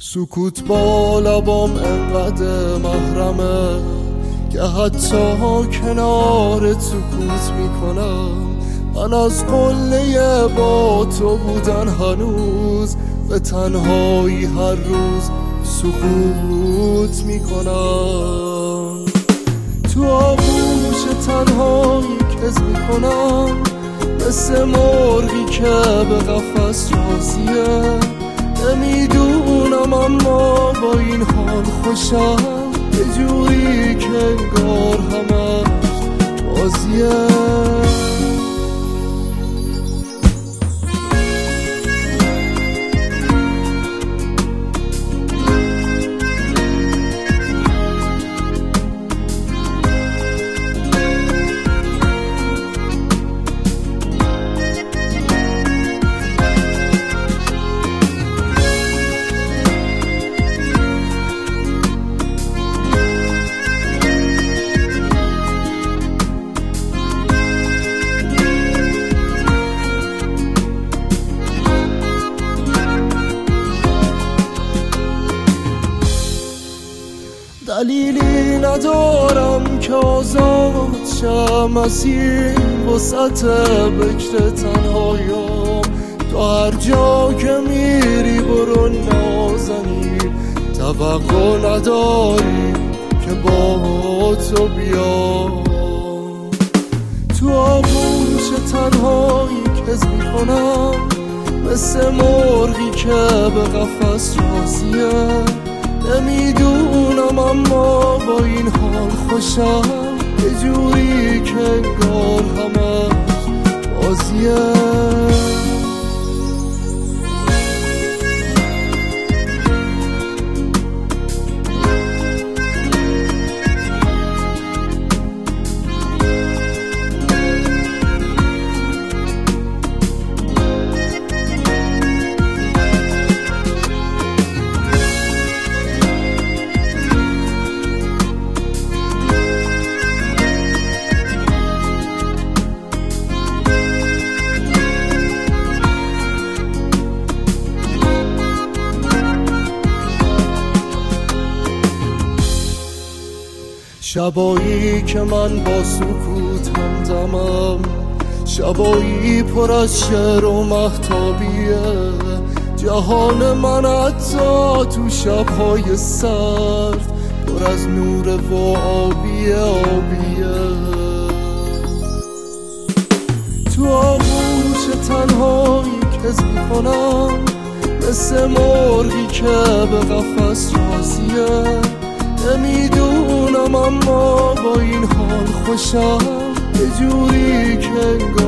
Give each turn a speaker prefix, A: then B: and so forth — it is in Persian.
A: سکوت با لبام انقدر محرمه که حتی کنار سکوت میکنم. من از قله با تو بودن هنوز به تنهایی هر روز سکوت میکنم. تو آغوش تنهایی کز میکنم، مثل مرغی که به قفس راضیه. نمیدونم اما با این حال خوشم، یه جوری که انگار همش بازیه. دلیلی ندارم که آزاد شم از این وسط بکر تنهاییم. تو هر جا که میری برو نازنین، توقع نداری که با تو بیام. تو آغوش تنهایی کز میکنم، مثل مرغی که به قفس راضیه. نمیدونم اما با این حال خوشم، یه جوری که انگار همش بازیه. شبایی که من با سکوت همدمم، شبایی پر از شعر و مهتابیه. جهان من حتی تو شبهای سرد پر از نور و آبیه آبیه. تو آغوش تنهایی کز میکنم، مثل مرغی که به قفس راضیه. نمیدونم اما با این حال خوشم، یه جوری که